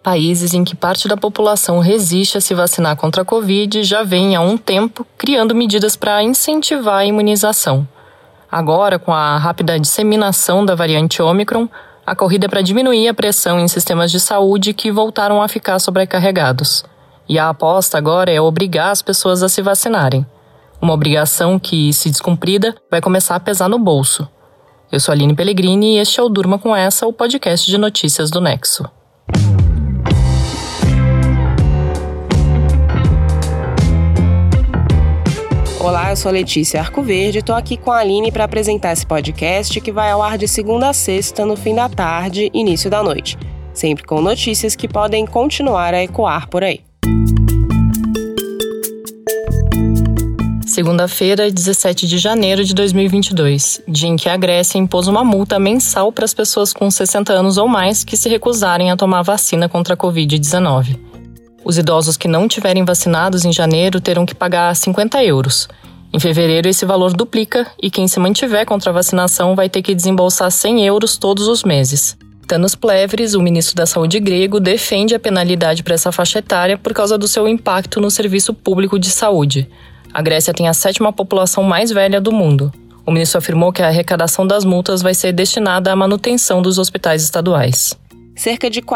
Países em que parte da população resiste a se vacinar contra a Covid já vêm há um tempo criando medidas para incentivar a imunização. Agora, com a rápida disseminação da variante Ômicron, a corrida é para diminuir a pressão em sistemas de saúde que voltaram a ficar sobrecarregados. E a aposta agora é obrigar as pessoas a se vacinarem. Uma obrigação que, se descumprida, vai começar a pesar no bolso. Eu sou a Aline Pellegrini e este é o Durma Com Essa, o podcast de notícias do Nexo. Olá, eu sou a Letícia Arcoverde e estou aqui com a Aline para apresentar esse podcast que vai ao ar de segunda a sexta, no fim da tarde, início da noite. Sempre com notícias que podem continuar a ecoar por aí. Segunda-feira, 17 de janeiro de 2022, dia em que a Grécia impôs uma multa mensal para as pessoas com 60 anos ou mais que se recusarem a tomar vacina contra a Covid-19. Os idosos que não tiverem vacinados em janeiro terão que pagar 50 euros. Em fevereiro, esse valor duplica e quem se mantiver contra a vacinação vai ter que desembolsar 100 euros todos os meses. Tanos Plevris, o ministro da Saúde grego, defende a penalidade para essa faixa etária por causa do seu impacto no serviço público de saúde. A Grécia tem a 7ª população mais velha do mundo. O ministro afirmou que a arrecadação das multas vai ser destinada à manutenção dos hospitais estaduais. Cerca de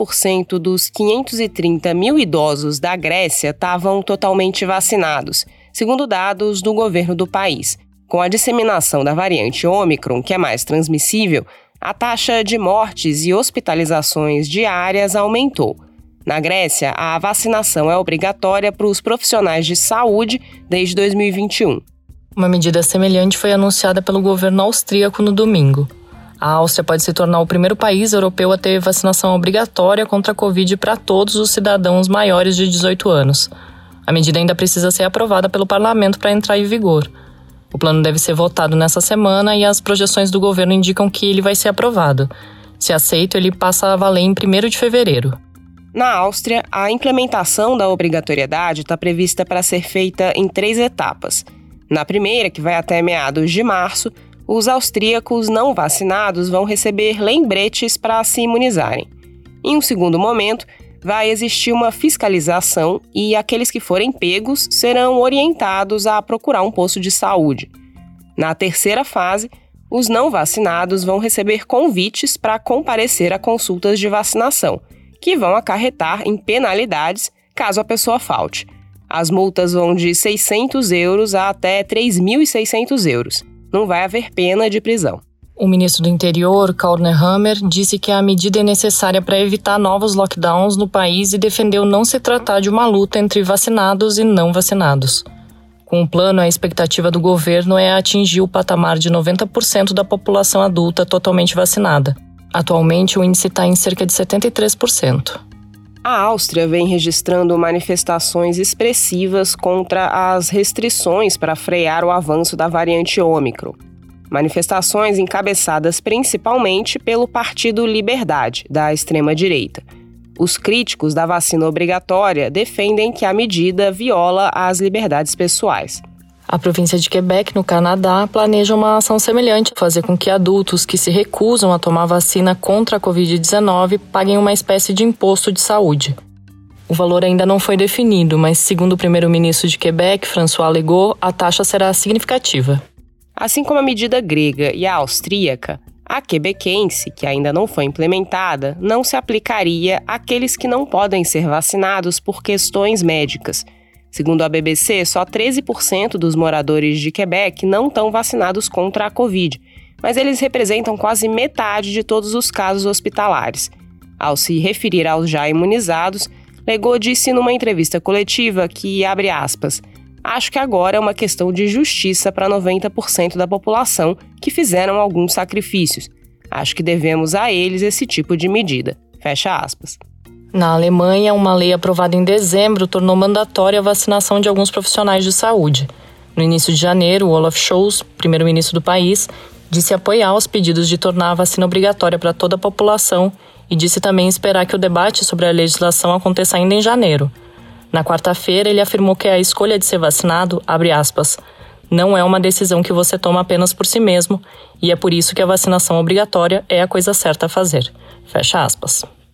40% dos 530 mil idosos da Grécia estavam totalmente vacinados, segundo dados do governo do país. Com a disseminação da variante Ômicron, que é mais transmissível, a taxa de mortes e hospitalizações diárias aumentou. Na Grécia, a vacinação é obrigatória para os profissionais de saúde desde 2021. Uma medida semelhante foi anunciada pelo governo austríaco no domingo. A Áustria pode se tornar o primeiro país europeu a ter vacinação obrigatória contra a Covid para todos os cidadãos maiores de 18 anos. A medida ainda precisa ser aprovada pelo parlamento para entrar em vigor. O plano deve ser votado nessa semana e as projeções do governo indicam que ele vai ser aprovado. Se aceito, ele passa a valer em 1º de fevereiro. Na Áustria, a implementação da obrigatoriedade está prevista para ser feita em 3 etapas. Na primeira, que vai até meados de março, os austríacos não vacinados vão receber lembretes para se imunizarem. Em um segundo momento, vai existir uma fiscalização e aqueles que forem pegos serão orientados a procurar um posto de saúde. Na terceira fase, os não vacinados vão receber convites para comparecer a consultas de vacinação, que vão acarretar em penalidades caso a pessoa falte. As multas vão de 600 euros a até 3.600 euros. Não vai haver pena de prisão. O ministro do Interior, Karl Nehammer, disse que a medida é necessária para evitar novos lockdowns no país e defendeu não se tratar de uma luta entre vacinados e não vacinados. Com o plano, a expectativa do governo é atingir o patamar de 90% da população adulta totalmente vacinada. Atualmente, o índice está em cerca de 73%. A Áustria vem registrando manifestações expressivas contra as restrições para frear o avanço da variante Ômicron. Manifestações encabeçadas principalmente pelo Partido Liberdade, da extrema-direita. Os críticos da vacina obrigatória defendem que a medida viola as liberdades pessoais. A província de Quebec, no Canadá, planeja uma ação semelhante, fazer com que adultos que se recusam a tomar vacina contra a Covid-19 paguem uma espécie de imposto de saúde. O valor ainda não foi definido, mas segundo o primeiro-ministro de Quebec, François Legault, a taxa será significativa. Assim como a medida grega e a austríaca, a quebequense, que ainda não foi implementada, não se aplicaria àqueles que não podem ser vacinados por questões médicas. Segundo a BBC, só 13% dos moradores de Quebec não estão vacinados contra a Covid, mas eles representam quase metade de todos os casos hospitalares. Ao se referir aos já imunizados, Legault disse numa entrevista coletiva que, abre aspas, acho que agora é uma questão de justiça para 90% da população que fizeram alguns sacrifícios. Acho que devemos a eles esse tipo de medida. Fecha aspas. Na Alemanha, uma lei aprovada em dezembro tornou mandatória a vacinação de alguns profissionais de saúde. No início de janeiro, Olaf Scholz, primeiro-ministro do país, disse apoiar os pedidos de tornar a vacina obrigatória para toda a população e disse também esperar que o debate sobre a legislação aconteça ainda em janeiro. Na quarta-feira, ele afirmou que a escolha de ser vacinado, abre aspas, não é uma decisão que você toma apenas por si mesmo e é por isso que a vacinação obrigatória é a coisa certa a fazer. Fecha aspas.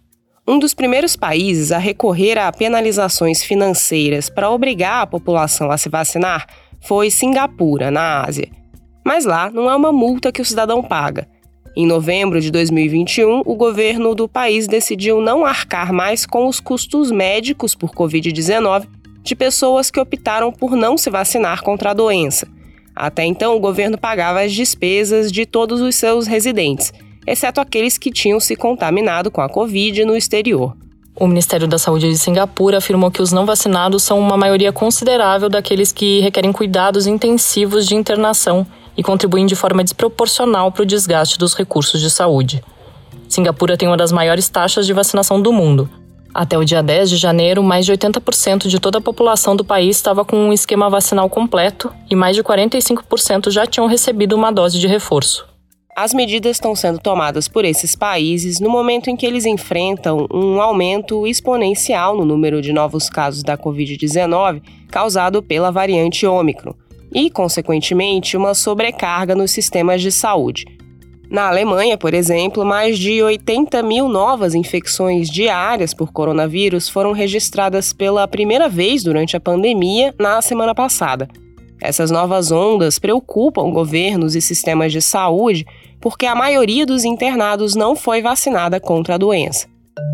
Um dos primeiros países a recorrer a penalizações financeiras para obrigar a população a se vacinar foi Singapura, na Ásia. Mas lá não é uma multa que o cidadão paga. Em novembro de 2021, o governo do país decidiu não arcar mais com os custos médicos por Covid-19 de pessoas que optaram por não se vacinar contra a doença. Até então, o governo pagava as despesas de todos os seus residentes, exceto aqueles que tinham se contaminado com a Covid no exterior. O Ministério da Saúde de Singapura afirmou que os não vacinados são uma maioria considerável daqueles que requerem cuidados intensivos de internação e contribuem de forma desproporcional para o desgaste dos recursos de saúde. Singapura tem uma das maiores taxas de vacinação do mundo. Até o dia 10 de janeiro, mais de 80% de toda a população do país estava com um esquema vacinal completo e mais de 45% já tinham recebido uma dose de reforço. As medidas estão sendo tomadas por esses países no momento em que eles enfrentam um aumento exponencial no número de novos casos da Covid-19 causado pela variante Ômicron e, consequentemente, uma sobrecarga nos sistemas de saúde. Na Alemanha, por exemplo, mais de 80 mil novas infecções diárias por coronavírus foram registradas pela primeira vez durante a pandemia na semana passada. Essas novas ondas preocupam governos e sistemas de saúde porque a maioria dos internados não foi vacinada contra a doença.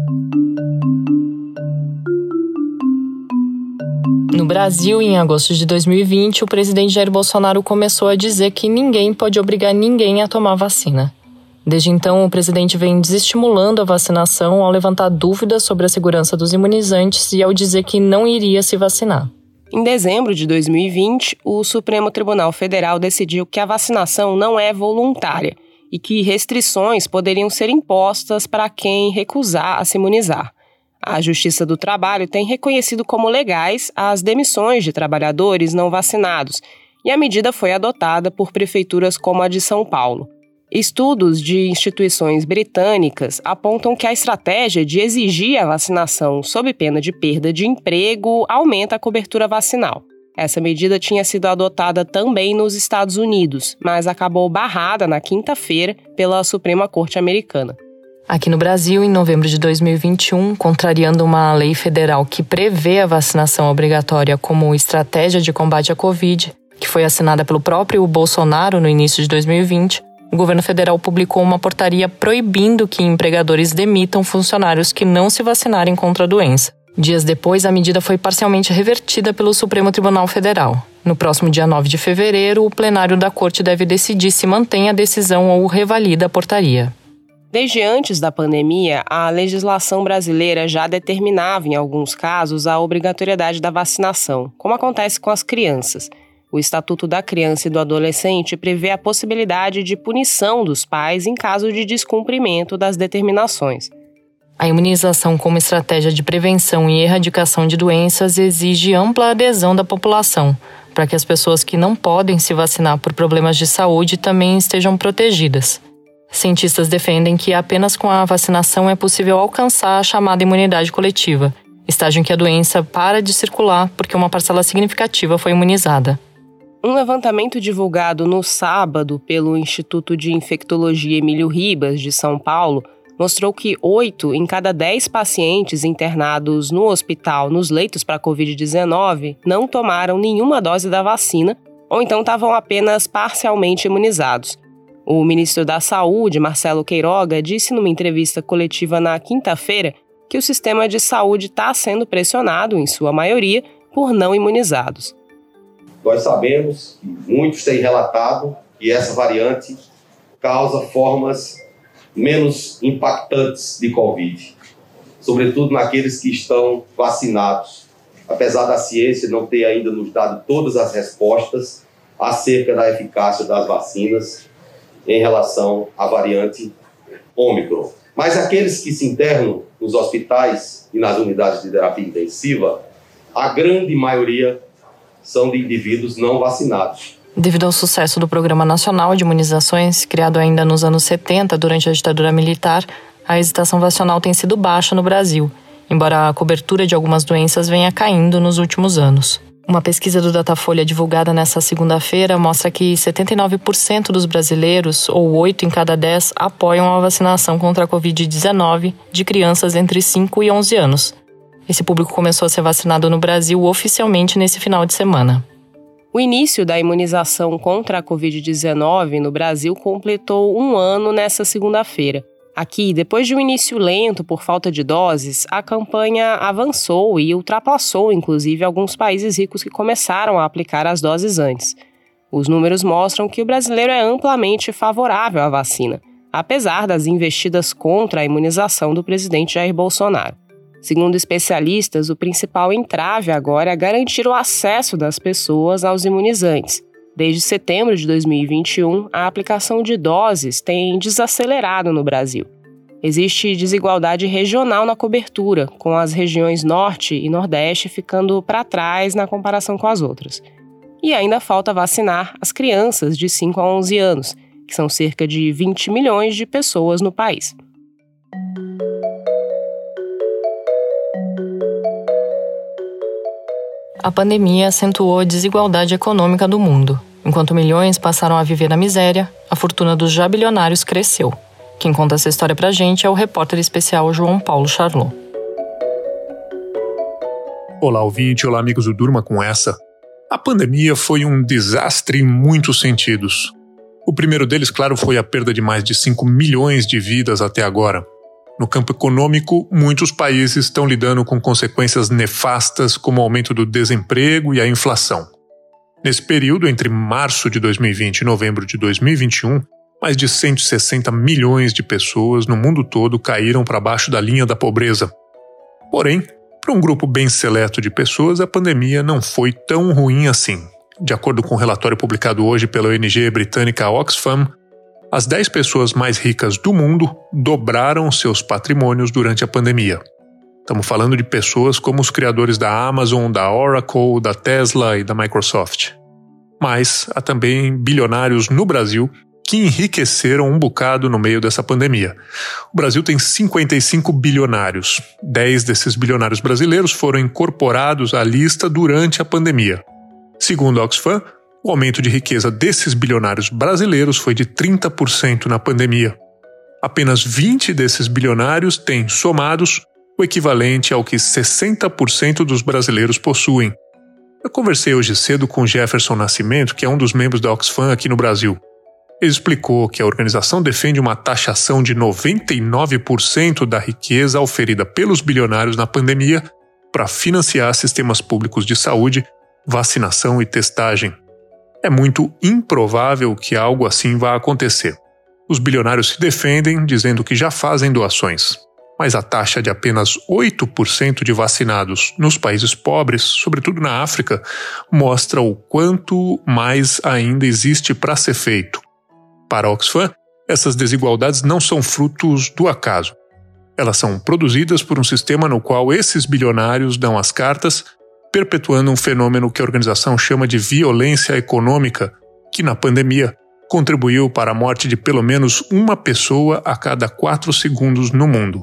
No Brasil, em agosto de 2020, o presidente Jair Bolsonaro começou a dizer que ninguém pode obrigar ninguém a tomar vacina. Desde então, o presidente vem desestimulando a vacinação ao levantar dúvidas sobre a segurança dos imunizantes e ao dizer que não iria se vacinar. Em dezembro de 2020, o Supremo Tribunal Federal decidiu que a vacinação não é voluntária e que restrições poderiam ser impostas para quem recusar a se imunizar. A Justiça do Trabalho tem reconhecido como legais as demissões de trabalhadores não vacinados, e a medida foi adotada por prefeituras como a de São Paulo. Estudos de instituições britânicas apontam que a estratégia de exigir a vacinação sob pena de perda de emprego aumenta a cobertura vacinal. Essa medida tinha sido adotada também nos Estados Unidos, mas acabou barrada na quinta-feira pela Suprema Corte Americana. Aqui no Brasil, em novembro de 2021, contrariando uma lei federal que prevê a vacinação obrigatória como estratégia de combate à Covid, que foi assinada pelo próprio Bolsonaro no início de 2020, o governo federal publicou uma portaria proibindo que empregadores demitam funcionários que não se vacinarem contra a doença. Dias depois, a medida foi parcialmente revertida pelo Supremo Tribunal Federal. No próximo dia 9 de fevereiro, o plenário da Corte deve decidir se mantém a decisão ou revalida a portaria. Desde antes da pandemia, a legislação brasileira já determinava, em alguns casos, a obrigatoriedade da vacinação, como acontece com as crianças. O Estatuto da Criança e do Adolescente prevê a possibilidade de punição dos pais em caso de descumprimento das determinações. A imunização como estratégia de prevenção e erradicação de doenças exige ampla adesão da população, para que as pessoas que não podem se vacinar por problemas de saúde também estejam protegidas. Cientistas defendem que apenas com a vacinação é possível alcançar a chamada imunidade coletiva, estágio em que a doença para de circular porque uma parcela significativa foi imunizada. Um levantamento divulgado no sábado pelo Instituto de Infectologia Emílio Ribas, de São Paulo, mostrou que 8 em cada 10 pacientes internados no hospital nos leitos para a Covid-19 não tomaram nenhuma dose da vacina ou então estavam apenas parcialmente imunizados. O ministro da Saúde, Marcelo Queiroga, disse numa entrevista coletiva na quinta-feira que o sistema de saúde está sendo pressionado, em sua maioria, por não imunizados. Nós sabemos, muitos têm relatado, que essa variante causa formas menos impactantes de Covid, sobretudo naqueles que estão vacinados, apesar da ciência não ter ainda nos dado todas as respostas acerca da eficácia das vacinas em relação à variante Ômicron. Mas aqueles que se internam nos hospitais e nas unidades de terapia intensiva, a grande maioria são de indivíduos não vacinados. Devido ao sucesso do Programa Nacional de Imunizações, criado ainda nos anos 70 durante a ditadura militar, a hesitação vacinal tem sido baixa no Brasil, embora a cobertura de algumas doenças venha caindo nos últimos anos. Uma pesquisa do Datafolha divulgada nesta segunda-feira mostra que 79% dos brasileiros, ou 8 em cada 10, apoiam a vacinação contra a Covid-19 de crianças entre 5 e 11 anos. Esse público começou a ser vacinado no Brasil oficialmente nesse final de semana. O início da imunização contra a Covid-19 no Brasil completou 1 ano nesta segunda-feira. Aqui, depois de um início lento por falta de doses, a campanha avançou e ultrapassou, inclusive, alguns países ricos que começaram a aplicar as doses antes. Os números mostram que o brasileiro é amplamente favorável à vacina, apesar das investidas contra a imunização do presidente Jair Bolsonaro. Segundo especialistas, o principal entrave agora é garantir o acesso das pessoas aos imunizantes. Desde setembro de 2021, a aplicação de doses tem desacelerado no Brasil. Existe desigualdade regional na cobertura, com as regiões Norte e Nordeste ficando para trás na comparação com as outras. E ainda falta vacinar as crianças de 5 a 11 anos, que são cerca de 20 milhões de pessoas no país. A pandemia acentuou a desigualdade econômica do mundo. Enquanto milhões passaram a viver na miséria, a fortuna dos já bilionários cresceu. Quem conta essa história pra gente é o repórter especial João Paulo Charlot. Olá, ouvinte, olá, amigos do Durma com Essa. A pandemia foi um desastre em muitos sentidos. O primeiro deles, claro, foi a perda de mais de 5 milhões de vidas até agora. No campo econômico, muitos países estão lidando com consequências nefastas como o aumento do desemprego e a inflação. Nesse período, entre março de 2020 e novembro de 2021, mais de 160 milhões de pessoas no mundo todo caíram para baixo da linha da pobreza. Porém, para um grupo bem seleto de pessoas, a pandemia não foi tão ruim assim. De acordo com um relatório publicado hoje pela ONG britânica Oxfam, as 10 pessoas mais ricas do mundo dobraram seus patrimônios durante a pandemia. Estamos falando de pessoas como os criadores da Amazon, da Oracle, da Tesla e da Microsoft. Mas há também bilionários no Brasil que enriqueceram um bocado no meio dessa pandemia. O Brasil tem 55 bilionários. 10 desses bilionários brasileiros foram incorporados à lista durante a pandemia. Segundo a Oxfam, o aumento de riqueza desses bilionários brasileiros foi de 30% na pandemia. Apenas 20 desses bilionários têm, somados, o equivalente ao que 60% dos brasileiros possuem. Eu conversei hoje cedo com Jefferson Nascimento, que é um dos membros da Oxfam aqui no Brasil. Ele explicou que a organização defende uma taxação de 99% da riqueza oferida pelos bilionários na pandemia para financiar sistemas públicos de saúde, vacinação e testagem. É muito improvável que algo assim vá acontecer. Os bilionários se defendem dizendo que já fazem doações, mas a taxa de apenas 8% de vacinados nos países pobres, sobretudo na África, mostra o quanto mais ainda existe para ser feito. Para a Oxfam, essas desigualdades não são frutos do acaso. Elas são produzidas por um sistema no qual esses bilionários dão as cartas, perpetuando um fenômeno que a organização chama de violência econômica, que na pandemia contribuiu para a morte de pelo menos uma pessoa a cada 4 segundos no mundo.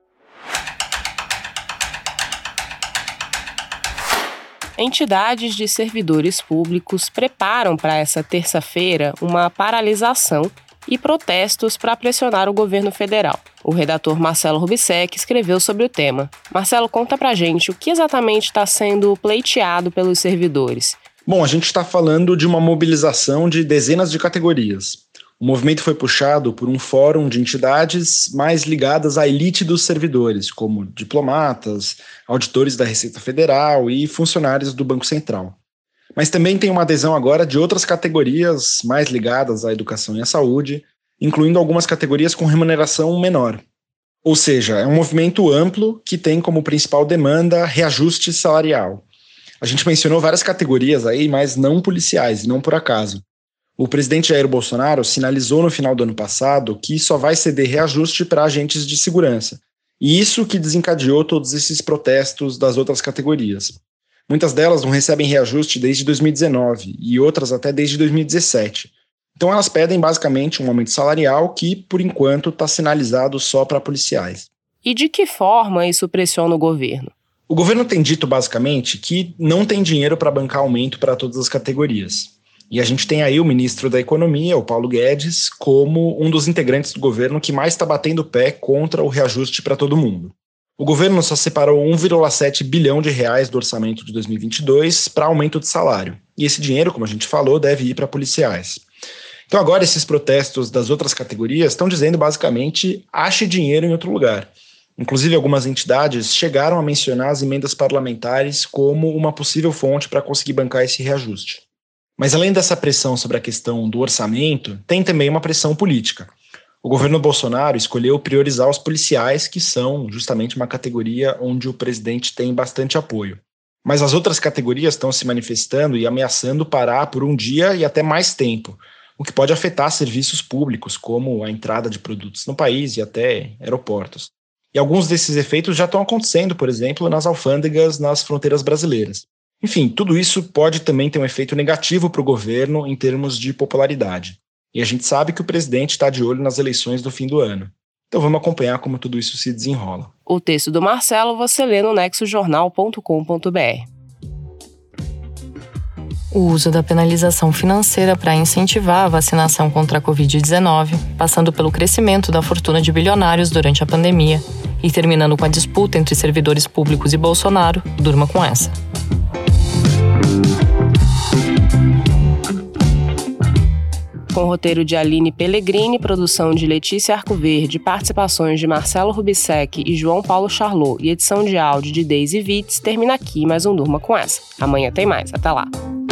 Entidades de servidores públicos preparam para essa terça-feira uma paralisação e protestos para pressionar o governo federal. O redator Marcelo Rubissec escreveu sobre o tema. Marcelo, conta pra gente o que exatamente está sendo pleiteado pelos servidores. Bom, a gente está falando de uma mobilização de dezenas de categorias. O movimento foi puxado por um fórum de entidades mais ligadas à elite dos servidores, como diplomatas, auditores da Receita Federal e funcionários do Banco Central. Mas também tem uma adesão agora de outras categorias mais ligadas à educação e à saúde, incluindo algumas categorias com remuneração menor. Ou seja, é um movimento amplo que tem como principal demanda reajuste salarial. A gente mencionou várias categorias aí, mas não policiais, e não por acaso. O presidente Jair Bolsonaro sinalizou no final do ano passado que só vai ceder reajuste para agentes de segurança. E isso que desencadeou todos esses protestos das outras categorias. Muitas delas não recebem reajuste desde 2019 e outras até desde 2017. Então elas pedem basicamente um aumento salarial que, por enquanto, está sinalizado só para policiais. E de que forma isso pressiona o governo? O governo tem dito basicamente que não tem dinheiro para bancar aumento para todas as categorias. E a gente tem aí o ministro da Economia, o Paulo Guedes, como um dos integrantes do governo que mais está batendo o pé contra o reajuste para todo mundo. O governo só separou 1,7 bilhão de reais do orçamento de 2022 para aumento de salário. E esse dinheiro, como a gente falou, deve ir para policiais. Então agora esses protestos das outras categorias estão dizendo basicamente ache dinheiro em outro lugar. Inclusive algumas entidades chegaram a mencionar as emendas parlamentares como uma possível fonte para conseguir bancar esse reajuste. Mas além dessa pressão sobre a questão do orçamento, tem também uma pressão política. O governo Bolsonaro escolheu priorizar os policiais, que são justamente uma categoria onde o presidente tem bastante apoio. Mas as outras categorias estão se manifestando e ameaçando parar por um dia e até mais tempo, o que pode afetar serviços públicos, como a entrada de produtos no país e até aeroportos. E alguns desses efeitos já estão acontecendo, por exemplo, nas alfândegas nas fronteiras brasileiras. Enfim, tudo isso pode também ter um efeito negativo para o governo em termos de popularidade. E a gente sabe que o presidente está de olho nas eleições do fim do ano. Então vamos acompanhar como tudo isso se desenrola. O texto do Marcelo você lê no nexojornal.com.br. O uso da penalização financeira para incentivar a vacinação contra a Covid-19, passando pelo crescimento da fortuna de bilionários durante a pandemia e terminando com a disputa entre servidores públicos e Bolsonaro, durma com essa. Com o roteiro de Aline Pellegrini, produção de Letícia Arcoverde, participações de Marcelo Rubissec e João Paulo Charlot e edição de áudio de Daisy Vitz, termina aqui mais um Durma com essa. Amanhã tem mais. Até lá.